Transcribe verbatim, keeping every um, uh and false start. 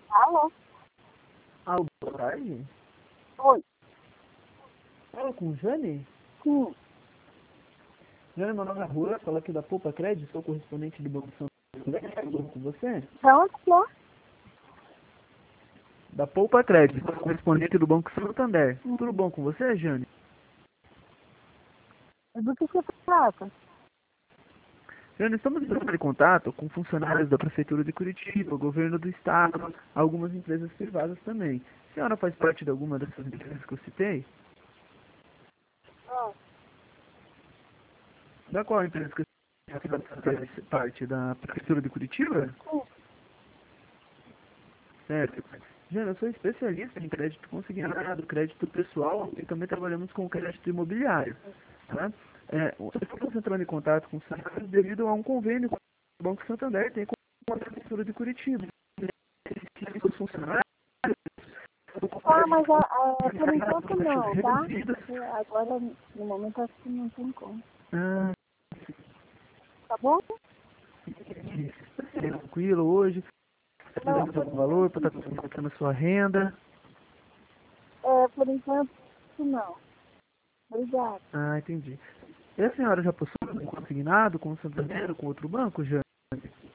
Alô? Alô, boa tarde. Oi. Fala com Jane? Sim. Jane, meu nome é Rua, falo aqui da Poupa Crédito, sou correspondente do Banco Santander. Tudo bom com você? Da onde que é? Da Poupa Crédito, sou correspondente do Banco Santander. Hum. Tudo bom com você, Jane? Do que você trata? Jane, estamos entrando em contato com funcionários da Prefeitura de Curitiba, governo do Estado, algumas empresas privadas também. A senhora faz parte de alguma dessas empresas que eu citei? Ah, Da qual empresa que você faz parte? Da Prefeitura de Curitiba? sim. Certo. Jana, eu sou especialista em crédito consignado, crédito pessoal e também trabalhamos com crédito imobiliário. Tá? É, estamos entrando em contato com os funcionários devido a um convênio com o Banco Santander, tem com a Prefeitura de Curitiba. Os funcionários Ah, mas a, a, por enquanto taxas não, tá? reduzidas. Porque agora, no momento, acho que não tem como. Ah, Tá bom? tranquilo hoje, está Não, precisando de por algum valor para enquanto, estar colocando a sua renda. é, por enquanto, não. Obrigada. Ah, entendi. E a senhora já possui um consignado com o Santander ou com outro banco, Jana?